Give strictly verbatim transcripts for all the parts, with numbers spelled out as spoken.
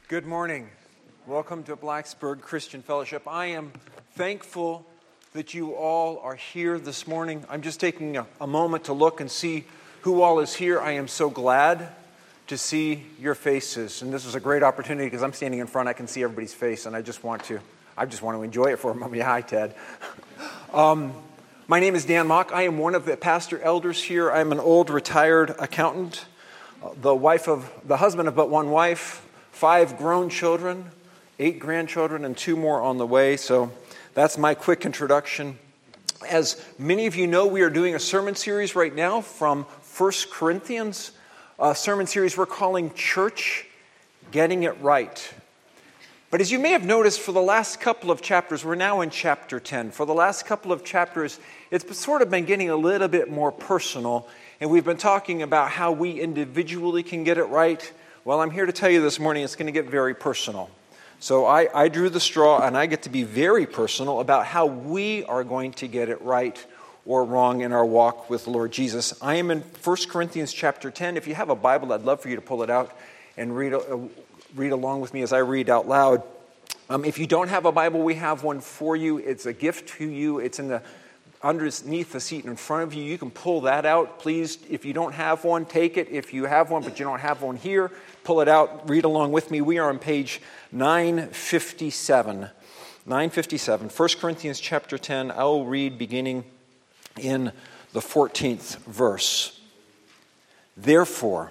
Good morning. Welcome to Blacksburg Christian Fellowship. I am thankful that you all are here this morning. I'm just taking a, a moment to look and see who all is here. I am so glad to see your faces. And this is a great opportunity because I'm standing in front. I can see everybody's face, and I just want to I just want to enjoy it for a moment. Hi, Ted. Um, my name is Dan Mock. I am one of the pastor elders here. I'm an old retired accountant, the wife of the husband of but one wife. Five grown children, eight grandchildren, and two more on the way. So that's my quick introduction. As many of you know, we are doing a sermon series right now from First Corinthians, a sermon series we're calling Church Getting It Right. But as you may have noticed, for the last couple of chapters, we're now in chapter ten. For the last couple of chapters, it's sort of been getting a little bit more personal, and we've been talking about how we individually can get it right. Well, I'm here to tell you this morning it's going to get very personal. So I, I drew the straw, and I get to be very personal about how we are going to get it right or wrong in our walk with the Lord Jesus. I am in First Corinthians chapter ten. If you have a Bible, I'd love for you to pull it out and read, uh, read along with me as I read out loud. Um, if you don't have a Bible, we have one for you. It's a gift to you. It's in the underneath the seat in front of you. You can pull that out. Please, if you don't have one, take it. If you have one but you don't have one here, pull it out. Read along with me. We are on page nine fifty-seven. nine fifty-seven. First Corinthians chapter ten. I will read beginning in the fourteenth verse. Therefore,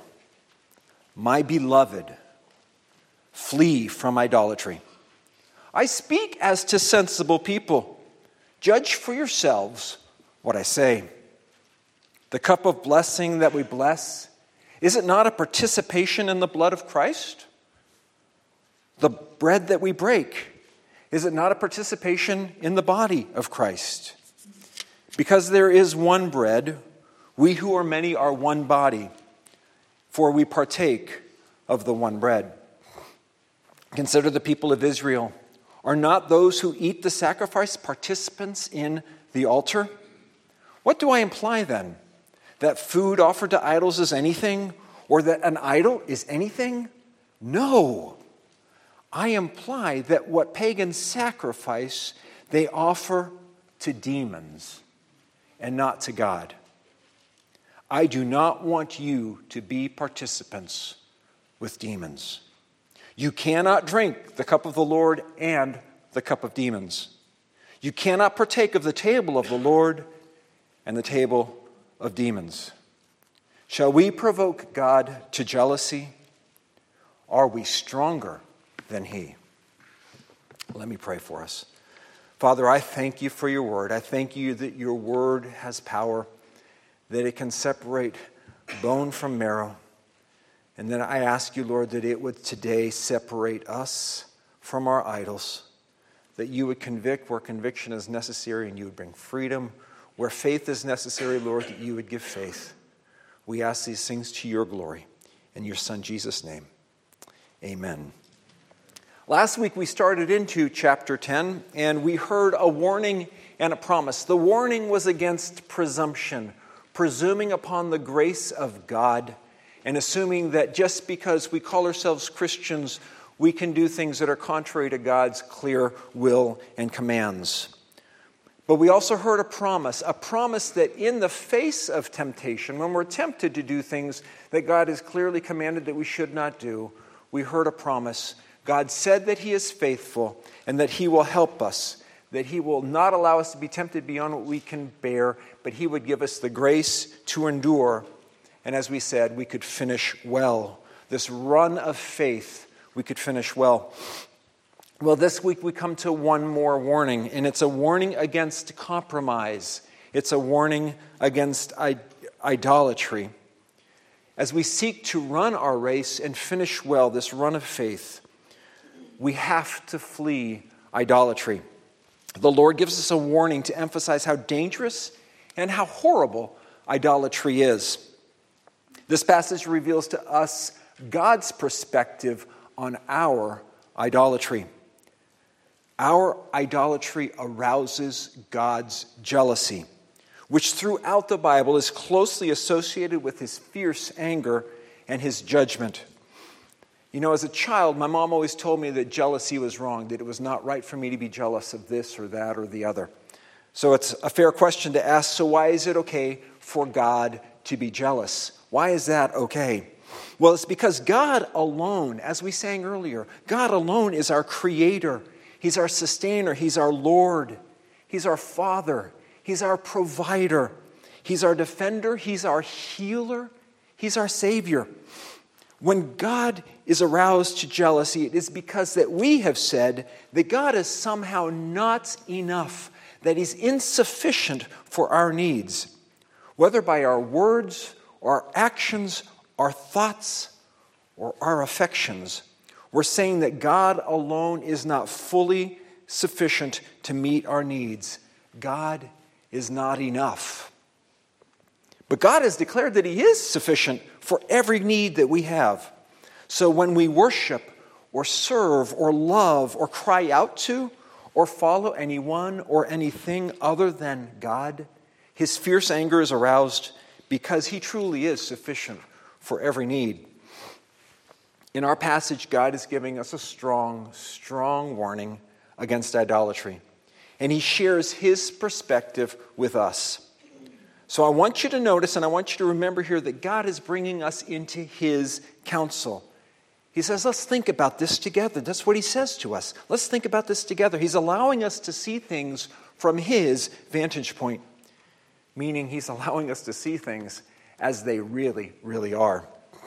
my beloved, flee from idolatry. I speak as to sensible people. Judge for yourselves what I say. The cup of blessing that we bless, is it not a participation in the blood of Christ? The bread that we break, is it not a participation in the body of Christ? Because there is one bread, we who are many are one body, for we partake of the one bread. Consider the people of Israel. Are not those who eat the sacrifice participants in the altar? What do I imply then? That food offered to idols is anything? Or that an idol is anything? No. I imply that what pagans sacrifice, they offer to demons and not to God. I do not want you to be participants with demons. You cannot drink the cup of the Lord and the cup of demons. You cannot partake of the table of the Lord and the table of demons. Shall we provoke God to jealousy? Are we stronger than He? Let me pray for us. Father, I thank you for your word. I thank you that your word has power, that it can separate bone from marrow. And then I ask you, Lord, that it would today separate us from our idols, that you would convict where conviction is necessary and you would bring freedom. Where faith is necessary, Lord, that you would give faith. We ask these things to your glory. In your Son, Jesus' name, amen. Last week we started into chapter ten, and we heard a warning and a promise. The warning was against presumption, presuming upon the grace of God, and assuming that just because we call ourselves Christians, we can do things that are contrary to God's clear will and commands. But we also heard a promise, a promise that in the face of temptation, when we're tempted to do things that God has clearly commanded that we should not do, we heard a promise. God said that He is faithful and that He will help us, that He will not allow us to be tempted beyond what we can bear, but He would give us the grace to endure. And as we said, we could finish well. This run of faith, we could finish well. Well, this week we come to one more warning, and it's a warning against compromise. It's a warning against idolatry. As we seek to run our race and finish well, this run of faith, we have to flee idolatry. The Lord gives us a warning to emphasize how dangerous and how horrible idolatry is. This passage reveals to us God's perspective on our idolatry. Our idolatry arouses God's jealousy, which throughout the Bible is closely associated with His fierce anger and His judgment. You know, as a child, my mom always told me that jealousy was wrong, that it was not right for me to be jealous of this or that or the other. So it's a fair question to ask, so why is it okay for God to be jealous? Why is that okay? Well, it's because God alone, as we sang earlier, God alone is our creator. He's our sustainer. He's our Lord. He's our Father. He's our provider. He's our defender. He's our healer. He's our Savior. When God is aroused to jealousy, it is because that we have said that God is somehow not enough, that He's insufficient for our needs, whether by our words or our actions, our thoughts, or our affections. We're saying that God alone is not fully sufficient to meet our needs. God is not enough. But God has declared that He is sufficient for every need that we have. So when we worship or serve or love or cry out to or follow anyone or anything other than God, His fierce anger is aroused because He truly is sufficient for every need. In our passage, God is giving us a strong, strong warning against idolatry. And He shares His perspective with us. So I want you to notice and I want you to remember here that God is bringing us into His counsel. He says, let's think about this together. That's what He says to us. Let's think about this together. He's allowing us to see things from His vantage point, meaning He's allowing us to see things as they really, really are.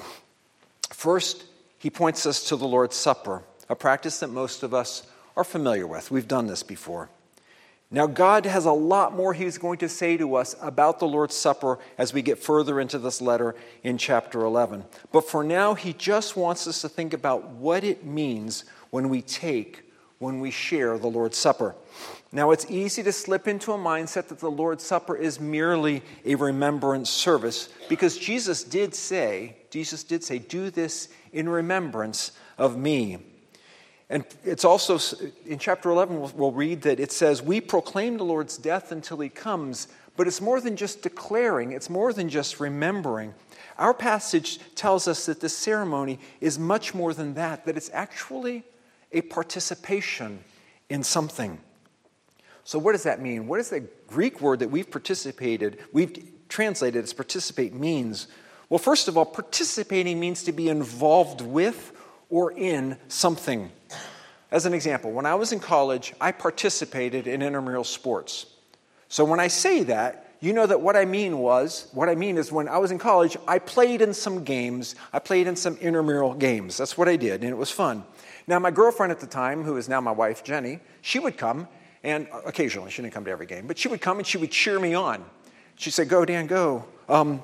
First, He points us to the Lord's Supper, a practice that most of us are familiar with. We've done this before. Now, God has a lot more He's going to say to us about the Lord's Supper as we get further into this letter in chapter eleven. But for now, He just wants us to think about what it means when we take, when we share the Lord's Supper. Now, it's easy to slip into a mindset that the Lord's Supper is merely a remembrance service because Jesus did say, Jesus did say, do this in remembrance of me. And it's also, in chapter eleven, we'll, we'll read that it says, we proclaim the Lord's death until He comes, but it's more than just declaring, it's more than just remembering. Our passage tells us that this ceremony is much more than that, that it's actually a participation in something. So what does that mean? What does the Greek word that we've participated, we've translated as participate means? Well, first of all, participating means to be involved with or in something. As an example, when I was in college, I participated in intramural sports. So when I say that, you know that what I mean was, what I mean is when I was in college, I played in some games. I played in some intramural games. That's what I did, and it was fun. Now, my girlfriend at the time, who is now my wife, Jenny, she would come, and occasionally, she didn't come to every game, but she would come and she would cheer me on. She'd say, go, Dan, go. Um,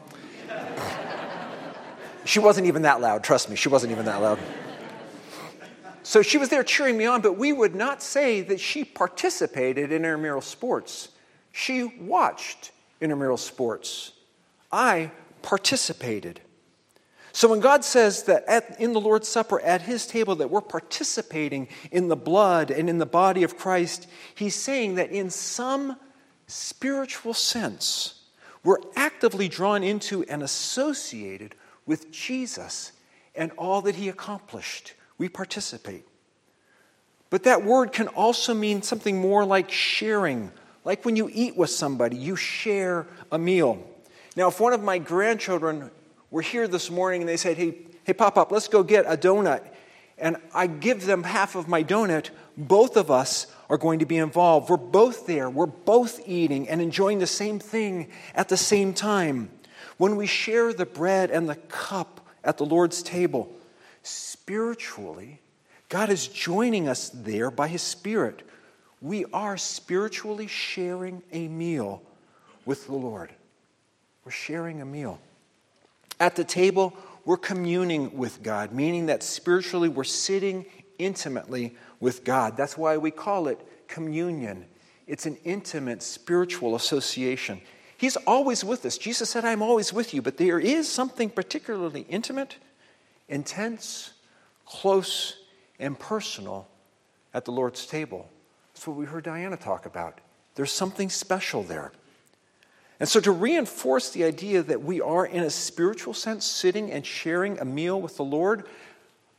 she wasn't even that loud, trust me, she wasn't even that loud. So she was there cheering me on, but we would not say that she participated in intramural sports. She watched intramural sports. I participated. So when God says that at, in the Lord's Supper, at His table, that we're participating in the blood and in the body of Christ, He's saying that in some spiritual sense, we're actively drawn into and associated with Jesus and all that He accomplished. We participate. But that word can also mean something more like sharing. Like when you eat with somebody, you share a meal. Now, if one of my grandchildren were here this morning and they said, hey, hey, Pop-Pop, let's go get a donut, and I give them half of my donut, both of us are going to be involved. We're both there. We're both eating and enjoying the same thing at the same time. When we share the bread and the cup at the Lord's table, spiritually, God is joining us there by His Spirit. We are spiritually sharing a meal with the Lord. We're sharing a meal. At the table, we're communing with God, meaning that spiritually we're sitting intimately with God. That's why we call it communion. It's an intimate spiritual association. He's always with us. Jesus said, I'm always with you. But there is something particularly intimate, intense, close, and personal at the Lord's table. That's what we heard Diana talk about. There's something special there. And so to reinforce the idea that we are, in a spiritual sense, sitting and sharing a meal with the Lord,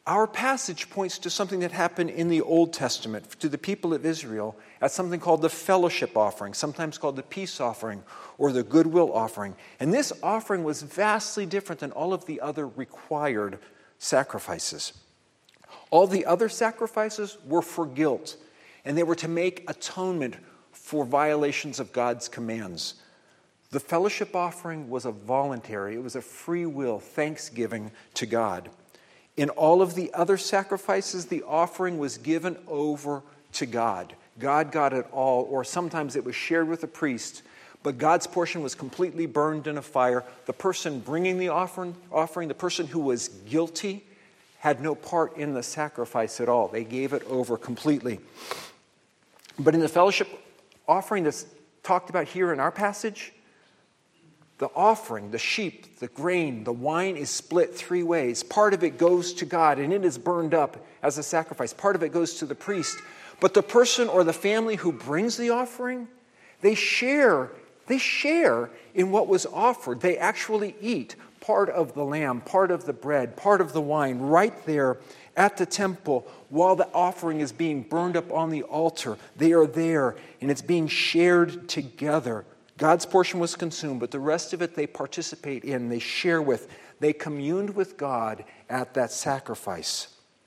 Our passage points to something that happened in the Old Testament to the people of Israel as something called the fellowship offering, sometimes called the peace offering or the goodwill offering. And this offering was vastly different than all of the other required sacrifices. All the other sacrifices were for guilt, and they were to make atonement for violations of God's commands. The fellowship offering was a voluntary, it was a free will thanksgiving to God. In all of the other sacrifices, the offering was given over to God. God got it all, or sometimes it was shared with the priest, but God's portion was completely burned in a fire. The person bringing the offering, offering, the person who was guilty, had no part in the sacrifice at all. They gave it over completely. But in the fellowship offering that's talked about here in our passage, the offering, the sheep, the grain, the wine is split three ways. Part of it goes to God, and it is burned up as a sacrifice. Part of it goes to the priest. But the person or the family who brings the offering, they share, they share in what was offered. They actually eat part of the lamb, part of the bread, part of the wine right there at the temple while the offering is being burned up on the altar. They are there, and it's being shared together. God's portion was consumed, but the rest of it they participate in, they share with, they communed with God at that sacrifice.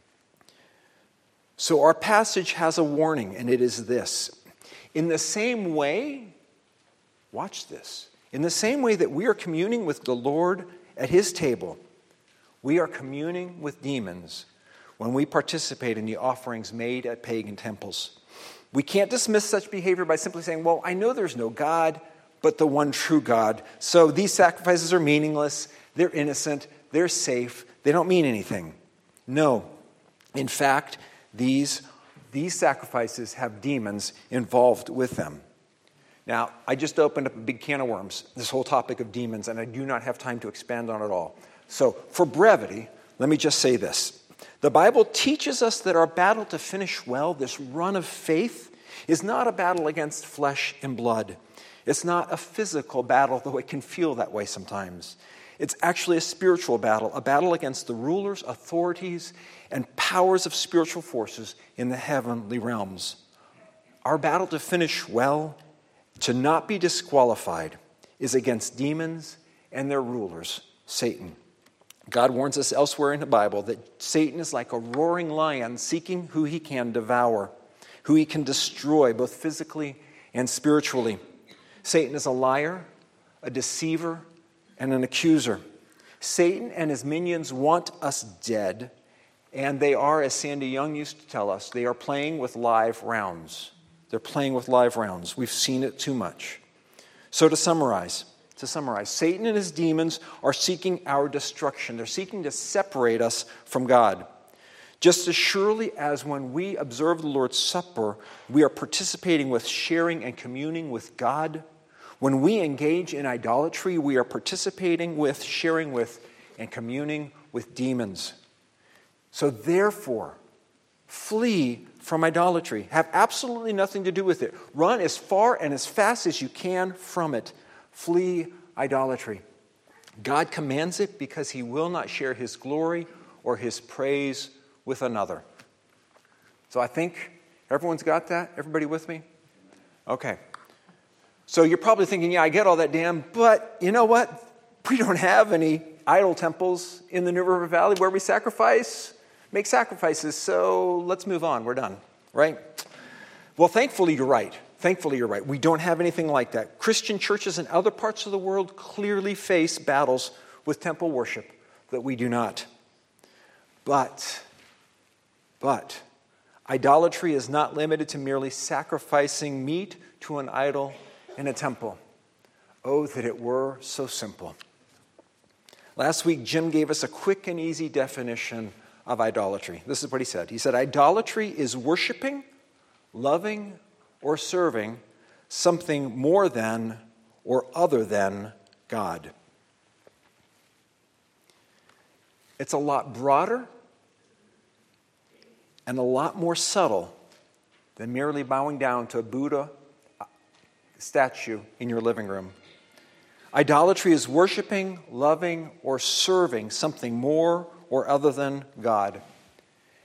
So our passage has a warning, and it is this. In the same way, watch this, in the same way that we are communing with the Lord at his table, we are communing with demons when we participate in the offerings made at pagan temples. We can't dismiss such behavior by simply saying, well, I know there's no God, but the one true God. So these sacrifices are meaningless, they're innocent, they're safe, they don't mean anything. No. In fact, these, these sacrifices have demons involved with them. Now, I just opened up a big can of worms, this whole topic of demons, and I do not have time to expand on it all. So, for brevity, let me just say this. The Bible teaches us that our battle to finish well, this run of faith, is not a battle against flesh and blood. It's not a physical battle, though it can feel that way sometimes. It's actually a spiritual battle, a battle against the rulers, authorities, and powers of spiritual forces in the heavenly realms. Our battle to finish well, to not be disqualified, is against demons and their rulers, Satan. God warns us elsewhere in the Bible that Satan is like a roaring lion seeking who he can devour, who he can destroy both physically and spiritually. Satan is a liar, a deceiver, and an accuser. Satan and his minions want us dead, and they are, as Sandy Young used to tell us, they are playing with live rounds. They're playing with live rounds. We've seen it too much. So to summarize, to summarize, Satan and his demons are seeking our destruction. They're seeking to separate us from God. Just as surely as when we observe the Lord's Supper, we are participating with sharing and communing with God. When we engage in idolatry, we are participating with, sharing with, and communing with demons. So therefore, flee from idolatry. Have absolutely nothing to do with it. Run as far and as fast as you can from it. Flee idolatry. God commands it because he will not share his glory or his praise with another. So I think everyone's got that? Everybody with me? Okay. So you're probably thinking, yeah, I get all that, Dan, but you know what? We don't have any idol temples in the New River Valley where we sacrifice, make sacrifices, so let's move on. We're done, right? Well, thankfully you're right. Thankfully you're right. We don't have anything like that. Christian churches in other parts of the world clearly face battles with temple worship that we do not. But, but, idolatry is not limited to merely sacrificing meat to an idol in a temple. Oh, that it were so simple. Last week, Jim gave us a quick and easy definition of idolatry. This is what he said. He said, idolatry is worshiping, loving, or serving something more than or other than God. It's a lot broader and a lot more subtle than merely bowing down to a Buddha statue in your living room. Idolatry is worshiping, loving, or serving something more or other than God.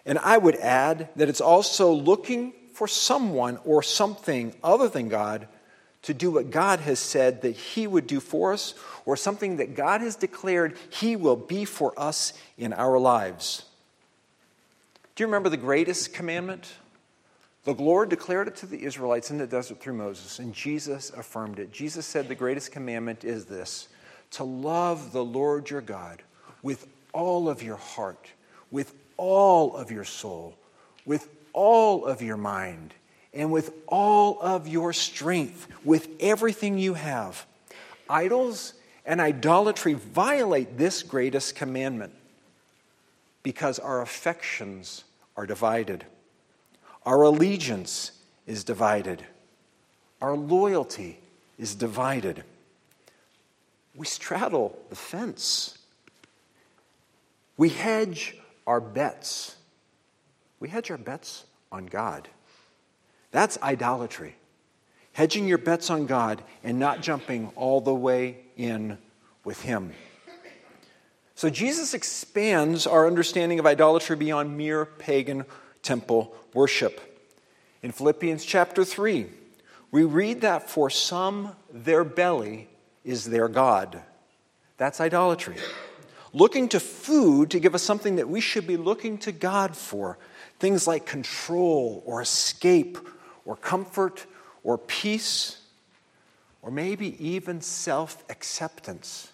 And I would add that it's also looking for someone or something other than God to do what God has said that he would do for us, or something that God has declared he will be for us in our lives. Do you remember the greatest commandment? The Lord declared it to the Israelites in the desert through Moses, and Jesus affirmed it. Jesus said the greatest commandment is this: to love the Lord your God with all of your heart, with all of your soul, with all of your mind, and with all of your strength, with everything you have. Idols and idolatry violate this greatest commandment because our affections are divided. Our allegiance is divided. Our loyalty is divided. We straddle the fence. We hedge our bets. We hedge our bets on God. That's idolatry. Hedging your bets on God and not jumping all the way in with him. So Jesus expands our understanding of idolatry beyond mere pagan temple worship. In Philippians chapter three, we read that for some, their belly is their God. That's idolatry. Looking to food to give us something that we should be looking to God for. Things like control or escape or comfort or peace or maybe even self-acceptance.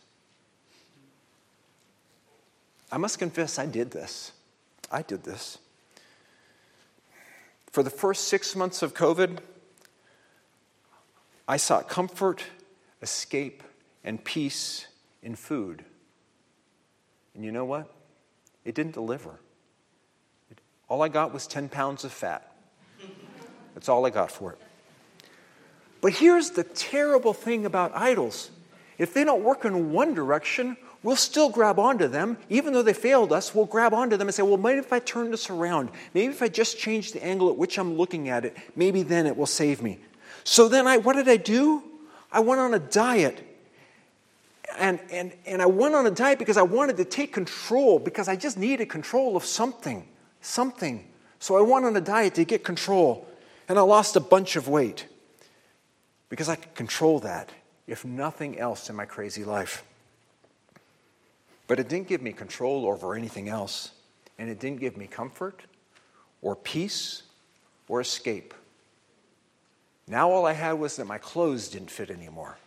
I must confess, I did this. I did this. For the first six months of COVID, I sought comfort, escape, and peace in food. And you know what? It didn't deliver. It, all I got was ten pounds of fat. That's all I got for it. But here's the terrible thing about idols. If they don't work in one direction, we'll still grab onto them. Even though they failed us, we'll grab onto them and say, well, maybe if I turn this around, maybe if I just change the angle at which I'm looking at it, maybe then it will save me. So then I, what did I do? I went on a diet. And, and, and I went on a diet because I wanted to take control, because I just needed control of something, something. So I went on a diet to get control. And I lost a bunch of weight because I could control that, if nothing else in my crazy life. But it didn't give me control over anything else. And it didn't give me comfort or peace or escape. Now all I had was that my clothes didn't fit anymore.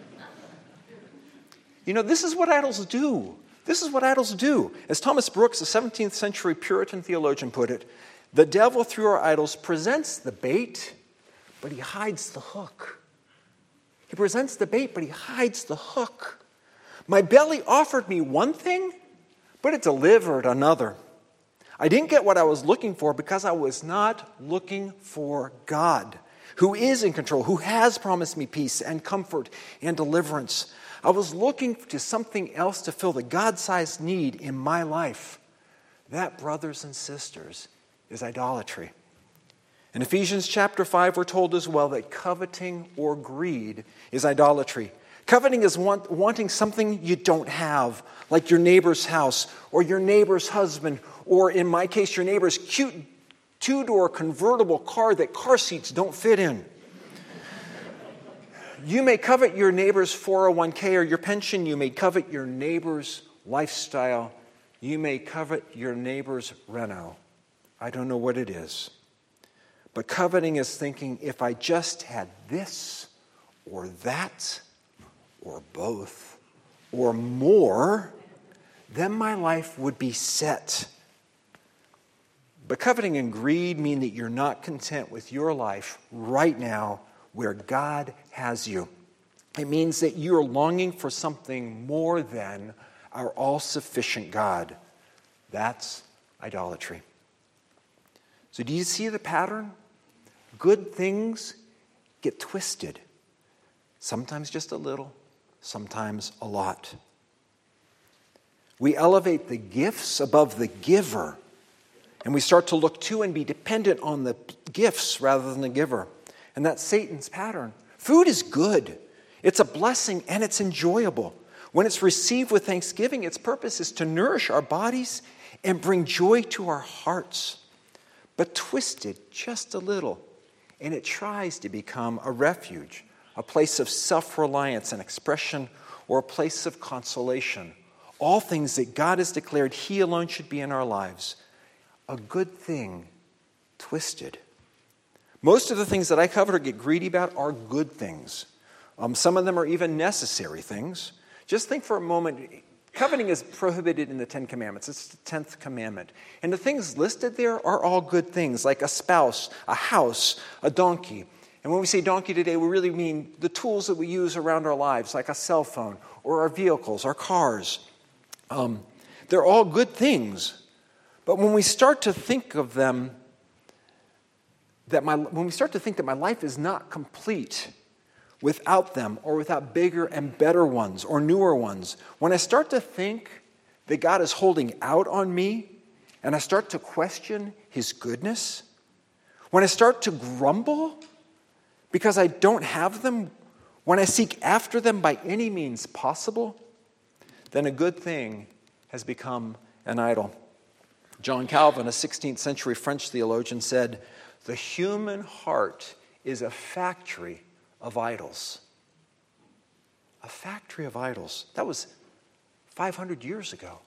You know, this is what idols do. This is what idols do. As Thomas Brooks, a seventeenth century Puritan theologian, put it, the devil, through our idols, presents the bait, but he hides the hook. He presents the bait, but he hides the hook. My belly offered me one thing, but it delivered another. I didn't get what I was looking for because I was not looking for God, who is in control, who has promised me peace and comfort and deliverance. I was looking to something else to fill the God-sized need in my life. That, brothers and sisters, is idolatry. In Ephesians chapter five, we're told as well that coveting or greed is idolatry. Coveting is want, wanting something you don't have, like your neighbor's house or your neighbor's husband, or in my case, your neighbor's cute two-door convertible car that car seats don't fit in. You may covet your neighbor's four oh one k or your pension. You may covet your neighbor's lifestyle. You may covet your neighbor's reno. I don't know what it is. But coveting is thinking, if I just had this or that or both or more, then my life would be set. But coveting and greed mean that you're not content with your life right now where God has you. It means that you're longing for something more than our all-sufficient God. That's idolatry. So do you see the pattern? Good things get twisted. Sometimes just a little, sometimes a lot. We elevate the gifts above the giver, and we start to look to and be dependent on the gifts rather than the giver. And that's Satan's pattern. Food is good. It's a blessing and it's enjoyable. When it's received with thanksgiving, its purpose is to nourish our bodies and bring joy to our hearts, but twisted just a little, and it tries to become a refuge, a place of self-reliance and expression, or a place of consolation. All things that God has declared He alone should be in our lives. A good thing twisted. Most of the things that I cover or get greedy about are good things. Um, some of them are even necessary things. Just think for a moment, coveting is prohibited in the Ten Commandments. It's the tenth commandment. And the things listed there are all good things, like a spouse, a house, a donkey. And when we say donkey today, we really mean the tools that we use around our lives, like a cell phone or our vehicles, our cars. Um, they're all good things. But when we start to think of them, that my when we start to think that my life is not complete without them, or without bigger and better ones or newer ones, when I start to think that God is holding out on me, and I start to question His goodness, when I start to grumble because I don't have them, when I seek after them by any means possible, then a good thing has become an idol. John Calvin, a sixteenth century French theologian, said, "The human heart is a factory of idols." A factory of idols. That was five hundred years ago.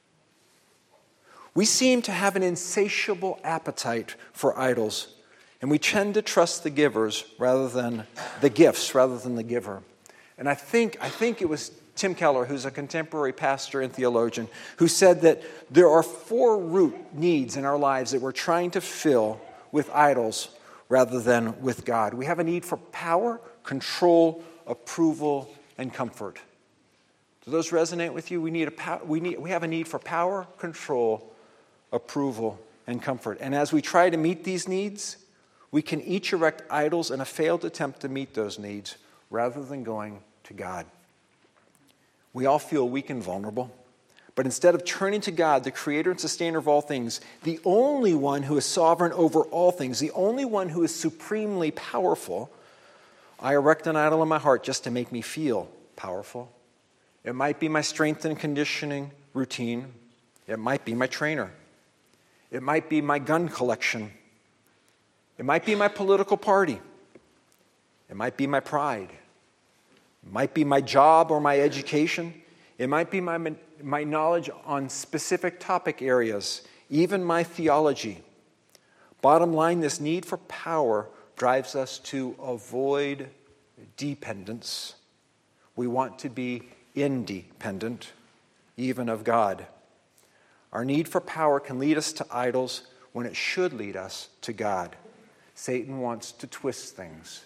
We seem to have an insatiable appetite for idols, and we tend to trust the givers rather than the gifts rather than the giver. And I think I think it was Tim Keller, who's a contemporary pastor and theologian, who said that there are four root needs in our lives that we're trying to fill with idols rather than with God. We have a need for power, control, approval, and comfort. Do those resonate with you? We need a pow- we need we have a need for power, control, approval, and comfort. And as we try to meet these needs, we can each erect idols in a failed attempt to meet those needs rather than going to God. We all feel weak and vulnerable. But instead of turning to God, the creator and sustainer of all things, the only one who is sovereign over all things, the only one who is supremely powerful, I erect an idol in my heart just to make me feel powerful. It might be my strength and conditioning routine. It might be my trainer. It might be my gun collection. It might be my political party. It might be my pride. It might be my job or my education. It might be my, my knowledge on specific topic areas, even my theology. Bottom line, this need for power drives us to avoid dependence. We want to be independent, even of God. Our need for power can lead us to idols when it should lead us to God. Satan wants to twist things.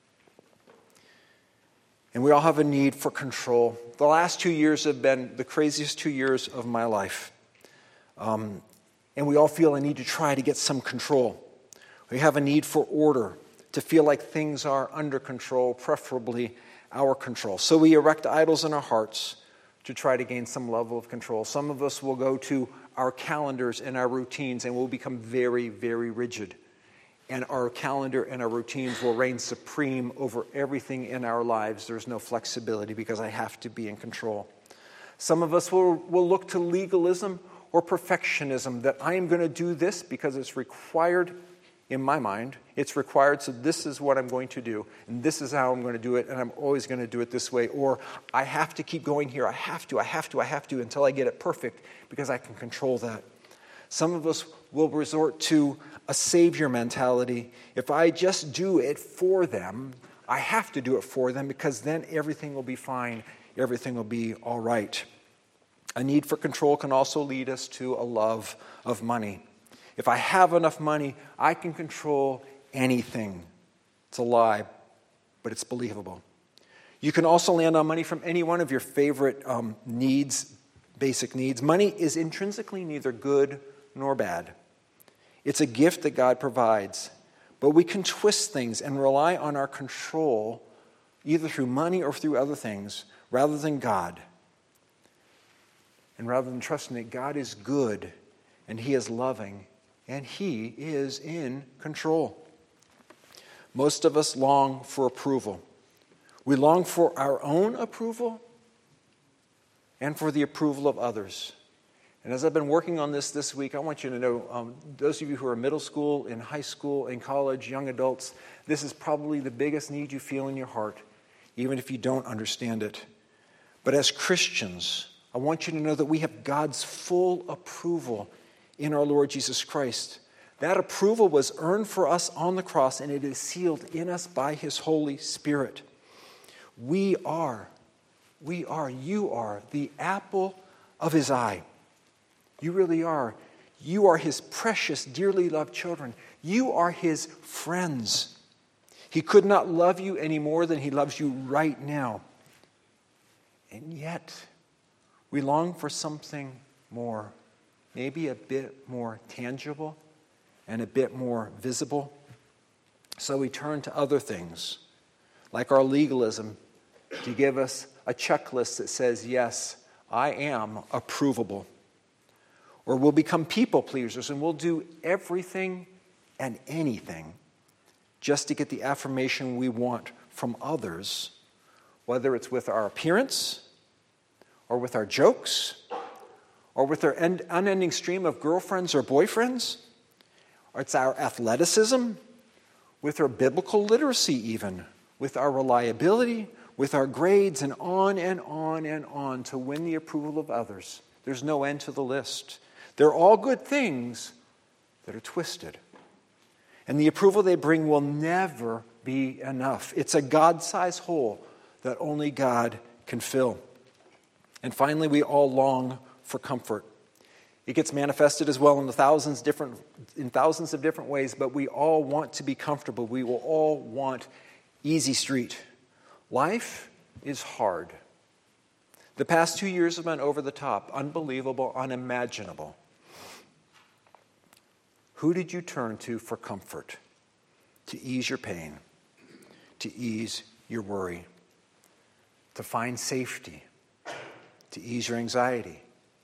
And we all have a need for control. The last two years have been the craziest two years of my life. Um, and we all feel a need to try to get some control. We have a need for order, to feel like things are under control, preferably our control. So we erect idols in our hearts to try to gain some level of control. Some of us will go to our calendars and our routines and will become very, very rigid. And our calendar and our routines will reign supreme over everything in our lives. There's no flexibility because I have to be in control. Some of us will, will look to legalism or perfectionism, that I am going to do this because it's required in my mind. It's required, so this is what I'm going to do, and this is how I'm going to do it, and I'm always going to do it this way. Or I have to keep going here. I have to, I have to, I have to until I get it perfect because I can control that. Some of us will resort to a savior mentality. If I just do it for them, I have to do it for them because then everything will be fine. Everything will be all right. A need for control can also lead us to a love of money. If I have enough money, I can control anything. It's a lie, but it's believable. You can also land on money from any one of your favorite um, needs, basic needs. Money is intrinsically neither good nor bad. It's a gift that God provides. But we can twist things and rely on our control, either through money or through other things, rather than God. And rather than trusting that God is good and He is loving and He is in control. Most of us long for approval. We long for our own approval and for the approval of others. And as I've been working on this this week, I want you to know, um, those of you who are middle school, in high school, in college, young adults, this is probably the biggest need you feel in your heart, even if you don't understand it. But as Christians, I want you to know that we have God's full approval in our Lord Jesus Christ. That approval was earned for us on the cross, and it is sealed in us by His Holy Spirit. We are, we are, you are the apple of His eye. You really are. You are His precious, dearly loved children. You are His friends. He could not love you any more than He loves you right now. And yet, we long for something more, maybe a bit more tangible and a bit more visible. So we turn to other things, like our legalism, to give us a checklist that says, yes, I am approvable. Or we'll become people pleasers and we'll do everything and anything just to get the affirmation we want from others, whether it's with our appearance or with our jokes or with our end, unending stream of girlfriends or boyfriends, or it's our athleticism, with our biblical literacy even, with our reliability, with our grades, and on and on and on to win the approval of others. There's no end to the list. They're all good things that are twisted. And the approval they bring will never be enough. It's a God-sized hole that only God can fill. And finally, we all long for comfort. It gets manifested as well in the thousands different in thousands of different ways, but we all want to be comfortable. We will all want easy street. Life is hard. The past two years have been over the top, unbelievable, unimaginable. Who did you turn to for comfort, to ease your pain, to ease your worry, to find safety, to ease your anxiety,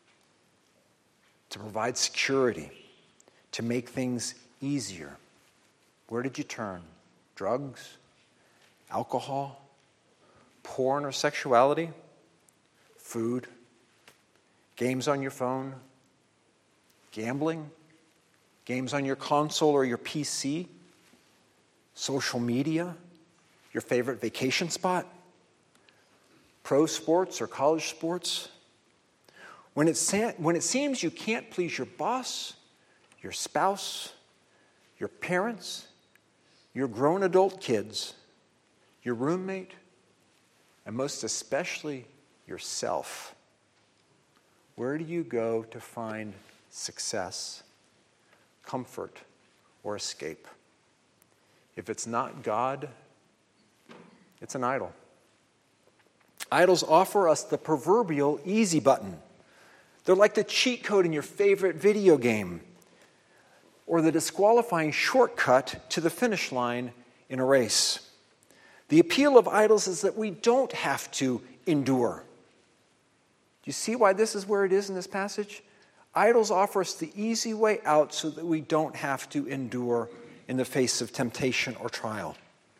to provide security, to make things easier? Where did you turn? Drugs, alcohol, porn or sexuality, food, games on your phone, gambling, games on your console or your P C, social media, your favorite vacation spot, pro sports or college sports. When it, sa- when it seems you can't please your boss, your spouse, your parents, your grown adult kids, your roommate, and most especially yourself, where do you go to find success, comfort, or escape? If it's not God, it's an idol. Idols offer us the proverbial easy button. They're like the cheat code in your favorite video game, or the disqualifying shortcut to the finish line in a race. The appeal of idols is that we don't have to endure. Do you see why this is where it is in this passage? Idols offer us the easy way out so that we don't have to endure in the face of temptation or trial.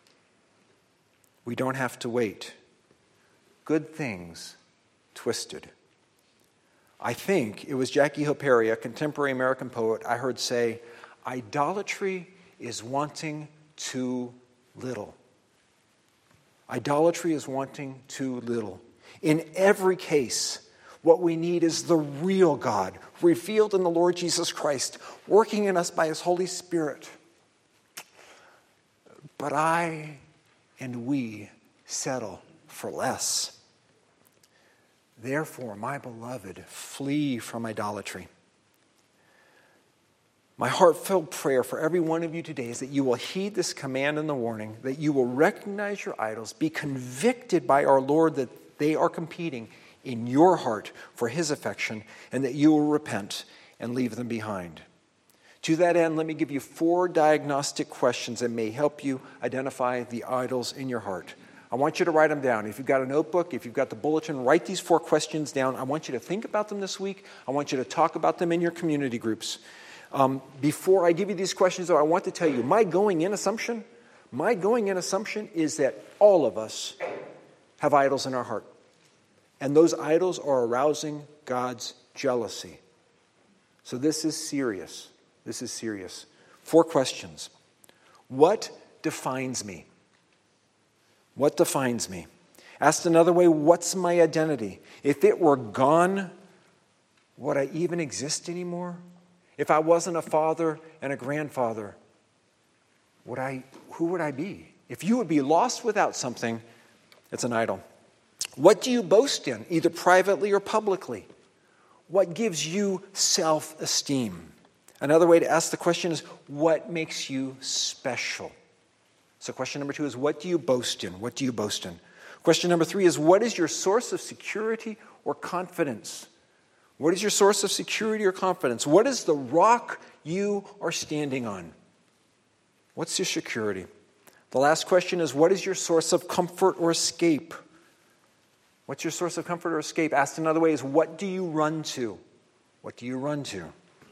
We don't have to wait. Good things twisted. I think it was Jackie Hill Perry, a contemporary American poet, I heard say, idolatry is wanting too little. Idolatry is wanting too little. In every case, what we need is the real God, revealed in the Lord Jesus Christ, working in us by His Holy Spirit. But I and we settle for less. Therefore, my beloved, flee from idolatry. My heartfelt prayer for every one of you today is that you will heed this command and the warning, that you will recognize your idols, be convicted by our Lord that they are competing in your heart for His affection, and that you will repent and leave them behind. To that end, let me give you four diagnostic questions that may help you identify the idols in your heart. I want you to write them down. If you've got a notebook, if you've got the bulletin, write these four questions down. I want you to think about them this week. I want you to talk about them in your community groups. Um, before I give you these questions, though, I want to tell you, my going-in assumption, my going-in assumption is that all of us have idols in our heart. And those idols are arousing God's jealousy. So this is serious. This is serious. Four questions. What defines me? What defines me? Asked another way, what's my identity? If it were gone, would I even exist anymore? If I wasn't a father and a grandfather, would I, who would I be? If you would be lost without something, it's an idol. What do you boast in, either privately or publicly? What gives you self-esteem? Another way to ask the question is, what makes you special? So question number two is, what do you boast in? What do you boast in? Question number three is, what is your source of security or confidence? What is your source of security or confidence? What is the rock you are standing on? What's your security? The last question is, what is your source of comfort or escape? What's your source of comfort or escape? Asked another way is, what do you run to? What do you run to?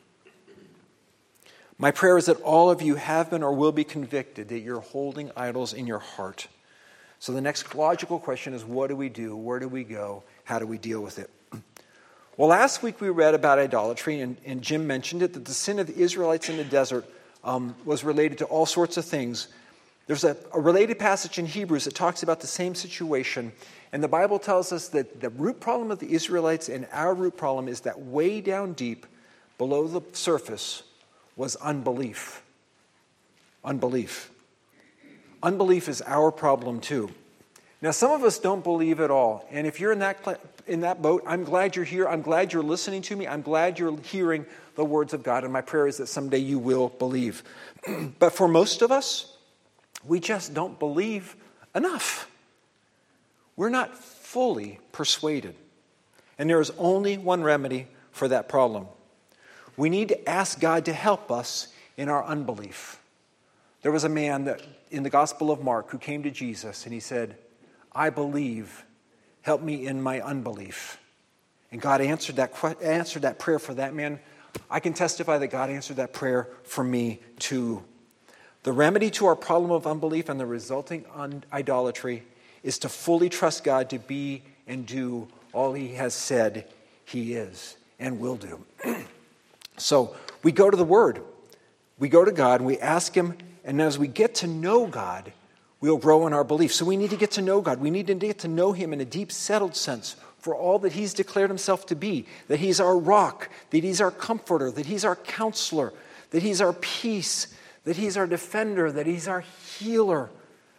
My prayer is that all of you have been or will be convicted that you're holding idols in your heart. So the next logical question is, what do we do? Where do we go? How do we deal with it? Well, last week we read about idolatry, and, and Jim mentioned it, that the sin of the Israelites in the desert um, was related to all sorts of things. There's a, a related passage in Hebrews that talks about the same situation, and the Bible tells us that the root problem of the Israelites and our root problem is that way down deep, below the surface, was unbelief. Unbelief. Unbelief is our problem too. Now, some of us don't believe at all, and if you're in that in that boat, I'm glad you're here. I'm glad you're listening to me. I'm glad you're hearing the words of God, and my prayer is that someday you will believe. But for most of us, we just don't believe enough. We're not fully persuaded, and there is only one remedy for that problem. We need to ask God to help us in our unbelief. There was a man that in the Gospel of Mark who came to Jesus and he said, I believe, help me in my unbelief. And God answered that, answered that prayer for that man. I can testify that God answered that prayer for me too. The remedy to our problem of unbelief and the resulting un- idolatry is to fully trust God to be and do all he has said he is and will do. So we go to the Word. We go to God and we ask him, and as we get to know God, we'll grow in our belief. So we need to get to know God. We need to get to know him in a deep, settled sense for all that he's declared himself to be, that he's our rock, that he's our comforter, that he's our counselor, that he's our peace, that he's our defender, that he's our healer.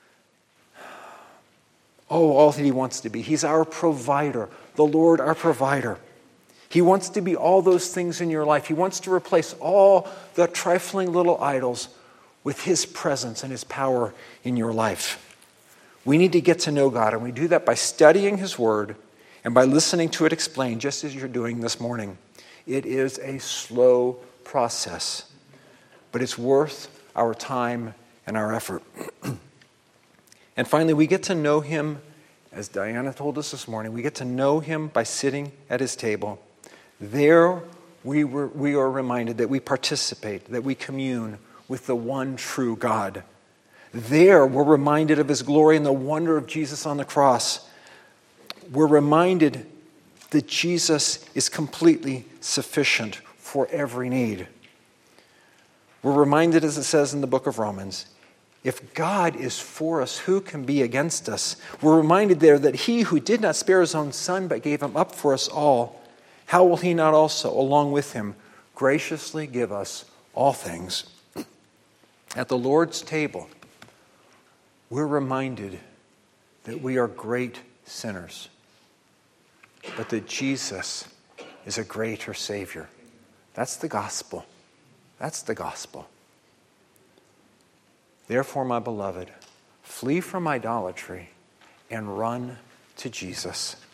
Oh, all that he wants to be. He's our provider, the Lord our provider. He wants to be all those things in your life. He wants to replace all the trifling little idols with his presence and his power in your life. We need to get to know God, and we do that by studying his word and by listening to it explained, just as you're doing this morning. It is a slow process, but it's worth our time and our effort. And finally, we get to know him, as Diana told us this morning, we get to know him by sitting at his table. There we were, we are reminded that we participate, that we commune with the one true God. There we're reminded of his glory and the wonder of Jesus on the cross. We're reminded that Jesus is completely sufficient for every need. We're reminded, as it says in the book of Romans, if God is for us, who can be against us? We're reminded there that he who did not spare his own son but gave him up for us all, how will he not also, along with him, graciously give us all things? At the Lord's table, we're reminded that we are great sinners, but that Jesus is a greater Savior. That's the gospel. That's the gospel. Therefore, my beloved, flee from idolatry and run to Jesus.